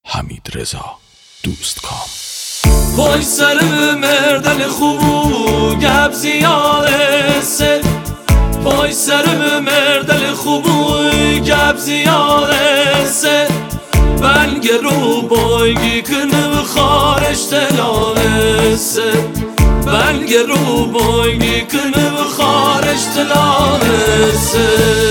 حمیدرضا دوستکام. پای سر مردل خوبو گپ زیاده سه، پای سر مردل خوبو گپ زیاده سه، بلگ رو بایگی کنم خارش تلاله سه، بلگ رو بایگی کنم خارش تلاله سه.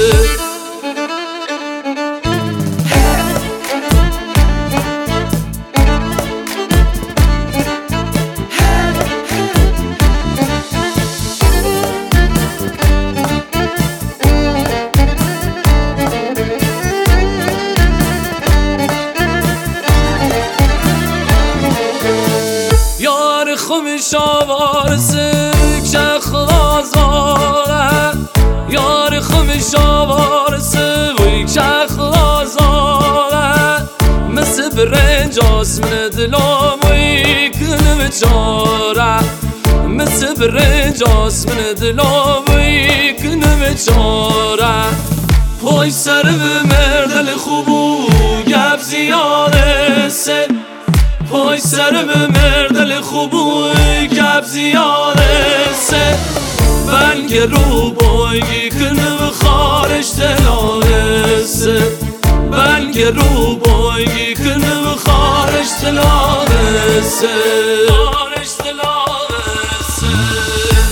خوبی شاوارسه که خلازاره، یار خوبی شاوارسه وی که خلازاره، مثل برنج آسمن دلام وی کنم چاره، مثل برنج آسمن دلام وی کنم چاره. پای سر مردل خوبو گپ زیاده سه، پای سر مردل خوبو گپ زیاده سه، بلگ رو بایگی کنم خارش تلاله سه، بلگ رو بایگی کنم خارش تلاله سه، خارش تلاله سه.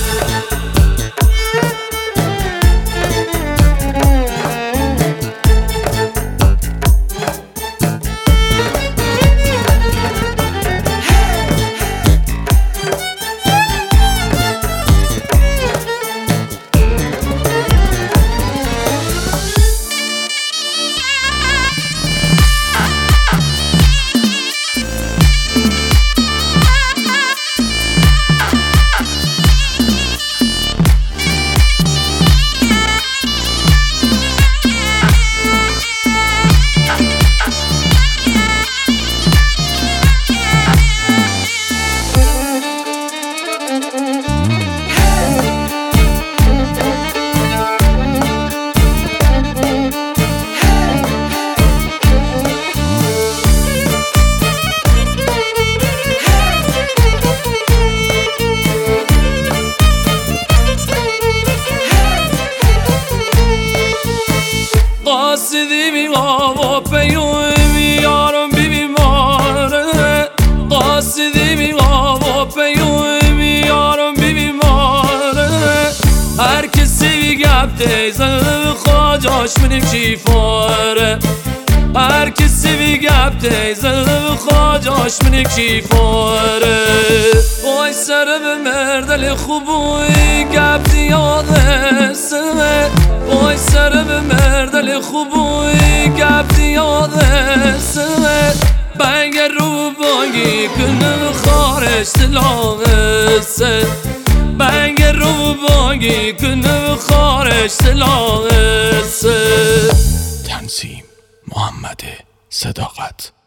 قاصدی بی غاوا پیومی یارم بی بیماره، قاصدی بی غاوا پیومی یارم بی بیماره، هر کسی بی گپ دیزه خواجاش منی کیفاره، هر کسی بی گپ دیزه خواجاش منی کیفاره. پای سر به مردل خوبوی گپ زیاده سه، پای سر به مردل خوبوی گپ زیاده سه، بلگ رو بایگی کنم خارش تلاله سه، بلگ رو بایگی کنم خارش تلاله سه. تنظیم محمد صداقت.